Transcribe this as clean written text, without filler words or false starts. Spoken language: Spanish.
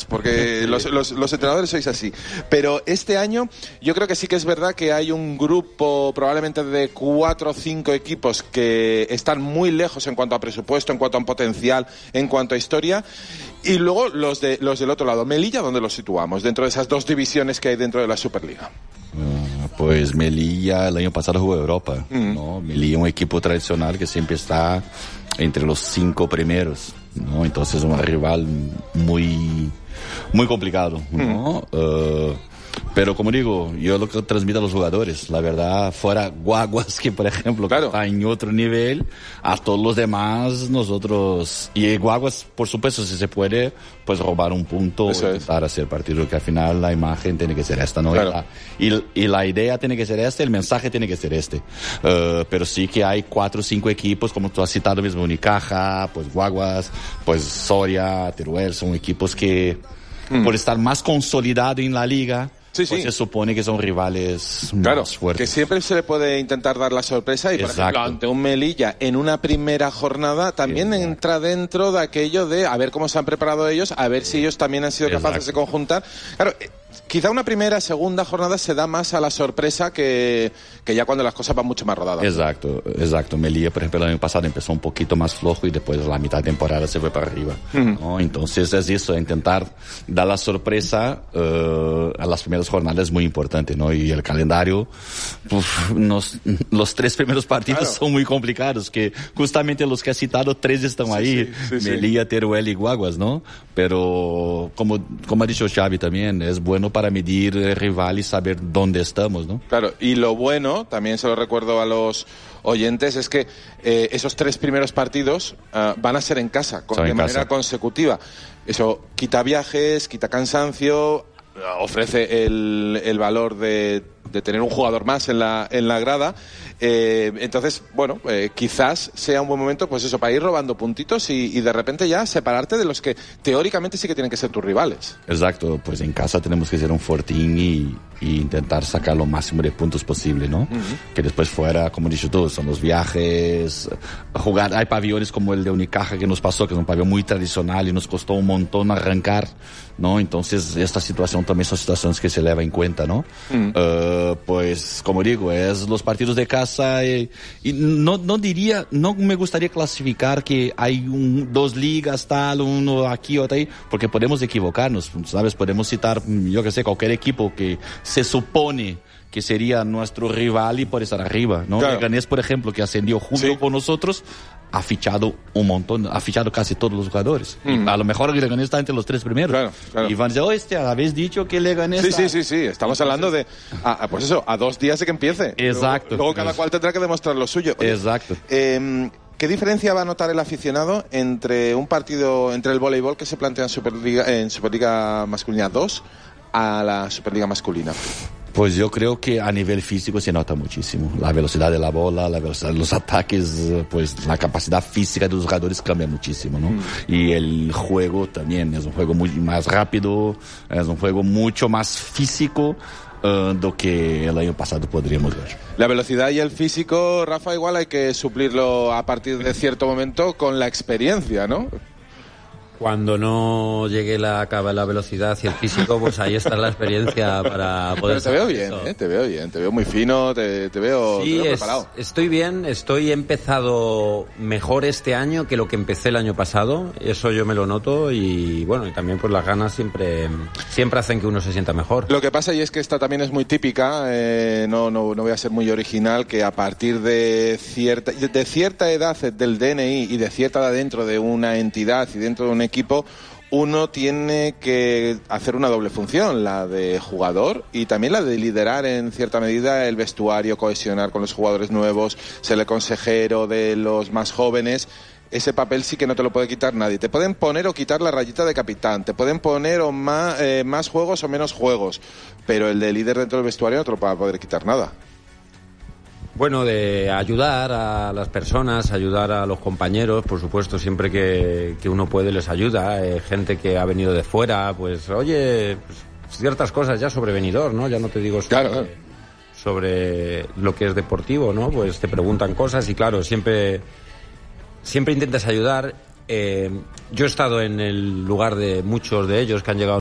porque los entrenadores sois así. Pero este año yo creo que sí que es verdad que hay un grupo probablemente de 4 o 5 equipos que están muy lejos en cuanto a presupuesto, en cuanto a potencial, en cuanto a historia, y luego los del otro lado. Melilla, ¿dónde los situamos dentro de esas dos divisiones que hay dentro de la Superliga? Pues Melilla el año pasado jugó Europa, ¿no? Melilla es un equipo tradicional que siempre está entre los 5 primeros, ¿no? Entonces es un rival muy complicado, ¿no? Pero como digo, yo lo que transmito a los jugadores, la verdad, fuera Guaguas, que por ejemplo, claro, está en otro nivel, a todos los demás nosotros, y Guaguas, por supuesto, si se puede, pues robar un punto, intentar hacer partido, que al final la imagen tiene que ser esta, ¿no? Claro. Y la idea tiene que ser esta, el mensaje tiene que ser este. Pero sí que hay 4 o 5 equipos, como tú has citado mismo, Unicaja, pues Guaguas, pues Soria, Teruel, son equipos que, por estar más consolidado en la liga, pues se supone que son rivales más fuertes. Que siempre se le puede intentar dar la sorpresa y, por ejemplo, ante un Melilla en una primera jornada también entra dentro de aquello de a ver cómo se han preparado ellos, a ver si ellos también han sido capaces de conjuntar. Claro, quizá una primera, segunda jornada se da más a la sorpresa que ya cuando las cosas van mucho más rodadas. Exacto. Melilla, por ejemplo, el año pasado empezó un poquito más flojo y después la mitad de temporada se fue para arriba, ¿no? Entonces es eso, intentar dar la sorpresa a las primeras jornadas es muy importante, ¿no? Y el calendario, los 3 primeros partidos son muy complicados, que justamente los que has citado, 3 están ahí, Melilla, Teruel y Guaguas, ¿no? Pero como ha dicho Xavi también, es bueno para medir el rival y saber dónde estamos, ¿no? Claro, y lo bueno, también se lo recuerdo a los oyentes, es que esos 3 primeros partidos van a ser en casa, de manera consecutiva. Eso quita viajes, quita cansancio, ofrece el valor de tener un jugador más en la grada. Entonces, bueno, quizás sea un buen momento, pues eso, para ir robando puntitos y de repente ya separarte de los que teóricamente sí que tienen que ser tus rivales. Exacto, pues en casa tenemos que ser un fortín y intentar sacar lo máximo de puntos posible, ¿no? Que después fuera, como he dicho tú, son los viajes, jugar, hay pabellones como el de Unicaja que nos pasó, que es un pabellón muy tradicional y nos costó un montón arrancar, ¿no? Entonces, esta situación también son situaciones que se lleva en cuenta, ¿no? Pues, como digo, es los partidos de casa y no me gustaría clasificar que hay 2 ligas, tal, uno aquí, otro ahí, porque podemos equivocarnos, ¿sabes? Podemos citar, yo que sé, cualquier equipo que se supone que sería nuestro rival y por estar arriba, ¿no? Claro. Leganés, por ejemplo, que ascendió junto con nosotros, ha fichado un montón, ha fichado casi todos los jugadores. Y a lo mejor el Leganés está entre los 3 primeros. Claro. Y van a decir, habéis dicho que Leganés Sí. Estamos hablando de, pues eso, a 2 días de que empiece. Exacto. Luego cada cual tendrá que demostrar lo suyo. Oye, exacto. ¿Qué diferencia va a notar el aficionado entre un partido, entre el voleibol que se plantea en Superliga Masculina 2 a la Superliga Masculina? Pues yo creo que a nivel físico se nota muchísimo. La velocidad de la bola, la velocidad de los ataques, pues la capacidad física de los jugadores cambia muchísimo, ¿no? Y el juego también es un juego muy más rápido, es un juego mucho más físico do que el año pasado podríamos ver. La velocidad y el físico, Rafa, igual hay que suplirlo a partir de cierto momento con la experiencia, ¿no? Cuando no llegue la velocidad y el físico, pues ahí está la experiencia para poder... Pero te veo bien, te veo bien, te veo muy fino, te veo preparado. Estoy bien, he empezado mejor este año que lo que empecé el año pasado, eso yo me lo noto y bueno, y también pues las ganas siempre hacen que uno se sienta mejor. Lo que pasa y es que esta también es muy típica, no voy a ser muy original, que a partir de cierta edad del DNI y de cierta edad dentro de una entidad y dentro de un equipo, uno tiene que hacer una doble función, la de jugador y también la de liderar en cierta medida el vestuario, cohesionar con los jugadores nuevos, ser el consejero de los más jóvenes. Ese papel sí que no te lo puede quitar nadie. Te pueden poner o quitar la rayita de capitán, te pueden poner más juegos o menos juegos, pero el de líder dentro del vestuario no te lo va a poder quitar nada. Bueno, de ayudar a las personas, ayudar a los compañeros, por supuesto, siempre que uno puede les ayuda. Gente que ha venido de fuera, pues, oye, pues, ciertas cosas ya sobre venidor, ¿no? Ya no te digo sobre lo que es deportivo, ¿no? Pues te preguntan cosas y claro, siempre intentas ayudar. Yo he estado en el lugar de muchos de ellos que han llegado